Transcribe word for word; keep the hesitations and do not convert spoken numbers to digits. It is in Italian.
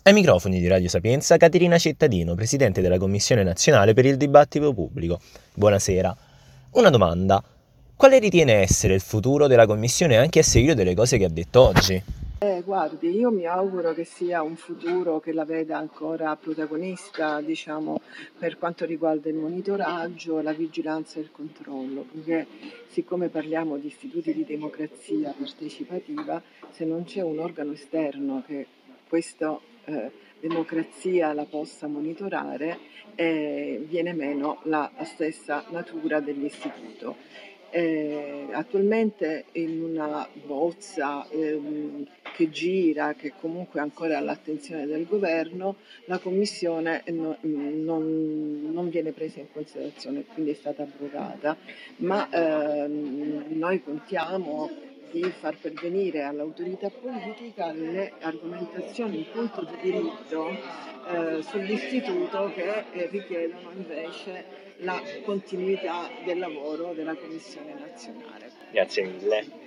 Ai microfoni di Radio Sapienza, Caterina Cittadino, presidente della Commissione Nazionale per il Dibattito Pubblico. Buonasera. Una domanda. Quale ritiene essere il futuro della Commissione anche a seguito delle cose che ha detto oggi? Eh, guardi, io mi auguro che sia un futuro che la veda ancora protagonista, diciamo, per quanto riguarda il monitoraggio, la vigilanza e il controllo, perché siccome parliamo di istituti di democrazia partecipativa, se non c'è un organo esterno che questa eh, democrazia la possa monitorare, eh, viene meno la stessa natura dell'istituto. Eh, attualmente in una bozza ehm, che gira, che comunque è ancora all'attenzione del governo, la commissione no- non, non viene presa in considerazione, quindi è stata abrogata, ma ehm, noi contiamo di far pervenire all'autorità politica le argomentazioni in punto di diritto eh, sull'istituto che eh, richiedono invece la continuità del lavoro della Commissione nazionale. Grazie mille.